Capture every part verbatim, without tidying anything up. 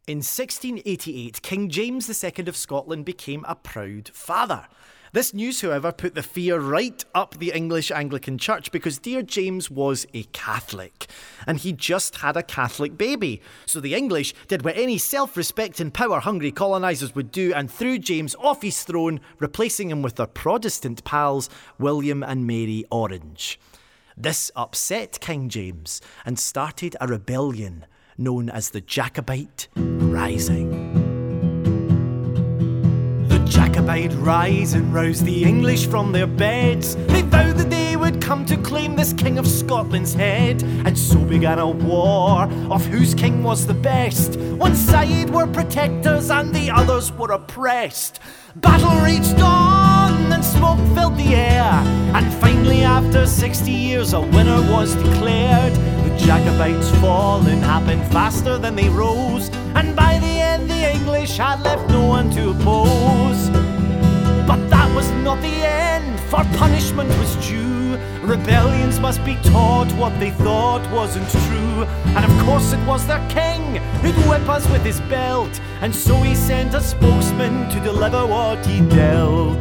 In sixteen eighty-eight, King James the Second of Scotland became a proud father. This news, however, put the fear right up the English Anglican Church because dear James was a Catholic, and he just had a Catholic baby. So the English did what any self-respecting, power-hungry colonisers would do and threw James off his throne, replacing him with their Protestant pals, William and Mary Orange. This upset King James and started a rebellion known as the Jacobite Rising. The Jacobite Rising roused the English from their beds. They vowed that they would come to claim this King of Scotland's head. And so began a war of whose king was the best. One side were protectors and the others were oppressed. Battle raged on and smoke filled the air. And finally, after sixty years, a winner was declared. The Jacobites falling happened faster than they rose, and by the end the English had left no one to oppose. But that was not the end, for punishment was due. Rebellions must be taught what they thought wasn't true. And of course it was their king who'd whip us with his belt, and so he sent a spokesman to deliver what he dealt.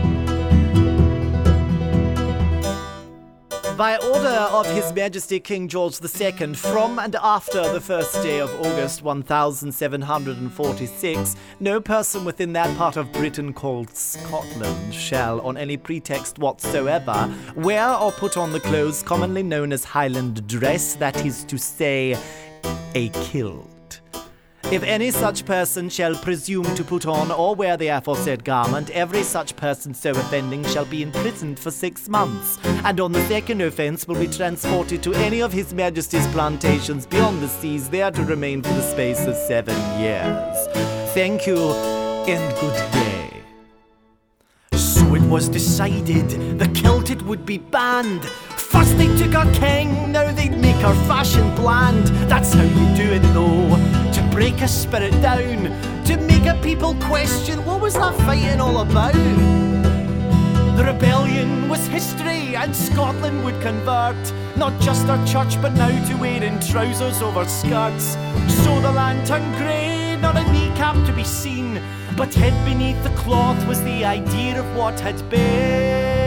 By order of His Majesty King George the Second, from and after the first day of August one thousand seven hundred forty-six, no person within that part of Britain called Scotland shall, on any pretext whatsoever, wear or put on the clothes commonly known as Highland dress, that is to say, a kilt. If any such person shall presume to put on or wear the aforesaid garment, every such person so offending shall be imprisoned for six months, and on the second offence will be transported to any of His Majesty's plantations beyond the seas, there to remain for the space of seven years. Thank you, and good day. So it was decided the kilt it would be banned. First they took our king, now they'd make our fashion bland. That's how you do it though, to break a spirit down, to make a people question what was that fighting all about. The rebellion was history and Scotland would convert, not just our church but now to wearing trousers over skirts. So the land turned grey, not a kneecap to be seen, but hid beneath the cloth was the idea of what had been.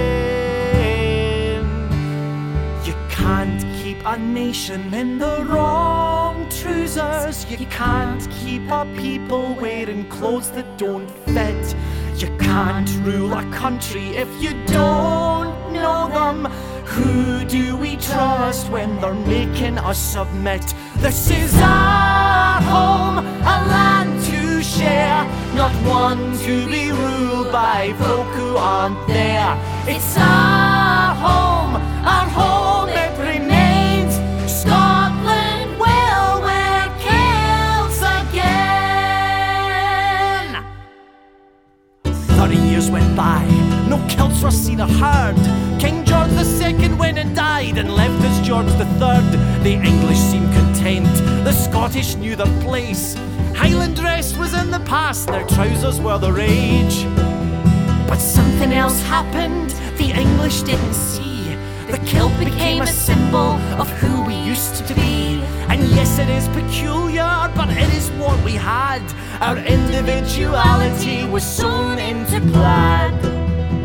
You can't keep a nation in the wrong trousers. You can't keep a people wearing clothes that don't fit. You can't rule a country if you don't know them. Who do we trust when they're making us submit? This is our home, a land to share, not one to be ruled by folk who aren't there. It's our home, our home it remains. Scotland will wear kilts again. Thirty years went by, no kilts were seen or heard. King George the Second went and died and left us George the Third. The English seemed content, the Scottish knew their place. Highland dress was in the past, their trousers were the rage. But something else happened the English didn't see. The kilt became a symbol of who we used to be. And yes, it is peculiar, but it is what we had. Our individuality was sewn into plaid.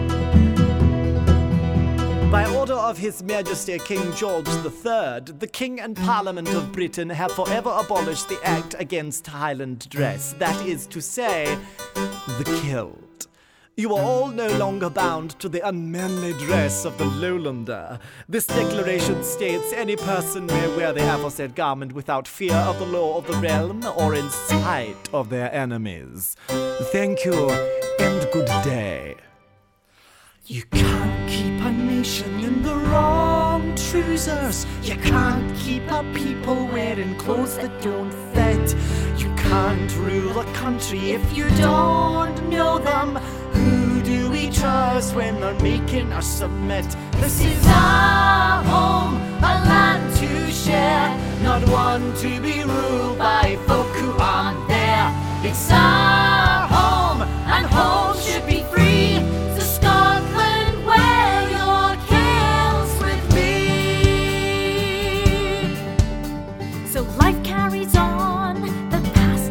By order of His Majesty King George the Third, the King and Parliament of Britain have forever abolished the Act against Highland dress, that is to say, the kilt. You are all no longer bound to the unmanly dress of the Lowlander. This declaration states any person may wear the aforesaid garment without fear of the law of the realm or in sight of their enemies. Thank you, and good day. You can't keep a nation in the wrong trousers. You can't keep a people wearing clothes that don't fit. You can't rule a country if you don't know them. Who do we trust when they're making us submit? This is our home, a land to share, not one to be ruled by folk who aren't there. It's our home, and home should be free. So Scotland, wear your kilts with me. So life carries on, the past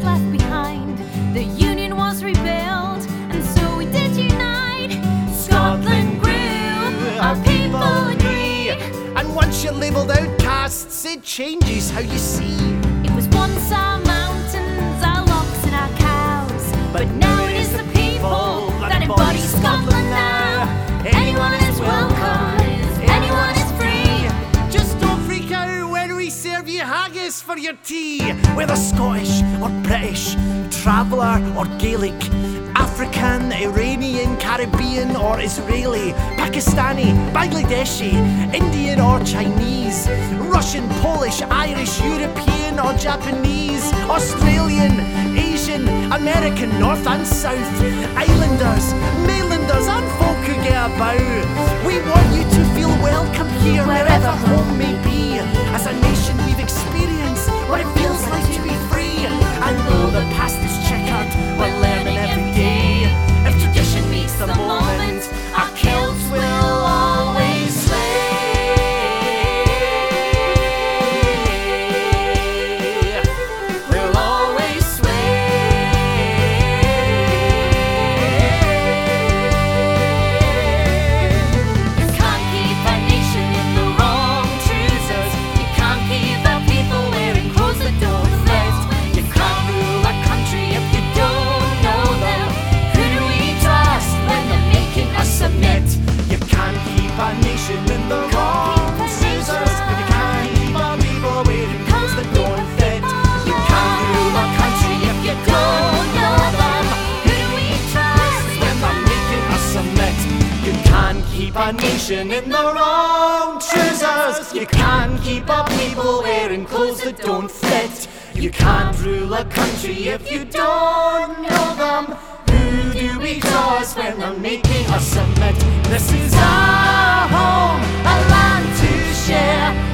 it changes how you see. It was once our mountains, our lochs and our cows, but now it is the people that embody Scotland now. Anyone is welcome, anyone is free. Just don't freak out when we serve you haggis for your tea. Whether Scottish or British, traveller or Gaelic, African, Iranian, Caribbean or Israeli, Pakistani, Bangladeshi, Indian or Chinese, Russian, Polish, Irish, European or Japanese, Australian, Asian, American, North and South, Islanders, Mainlanders and folk who get about. We want you to feel welcome here wherever home may be. As a nation we've experienced what it feels like to be free. And though the past is checkered, we're learning every day. If tradition meets the moment, our kilts will always sway. We'll always sway. You can't keep a nation in the wrong trousers. You can't keep the people wearing clothes that don't fit. You can't rule a country if you don't know them. Who do we trust when they're making us submit? You can't keep a nation in the wrong trousers. You can't keep our people wearing clothes that don't fit. You can't rule a country if you don't know them. Who do we trust when they're making us submit? You can't keep a nation in the wrong trousers. You can't keep our people wearing clothes that don't fit. You can't rule a country if you don't know them. Who do we trust when they're making us submit? This is our home, a land to share.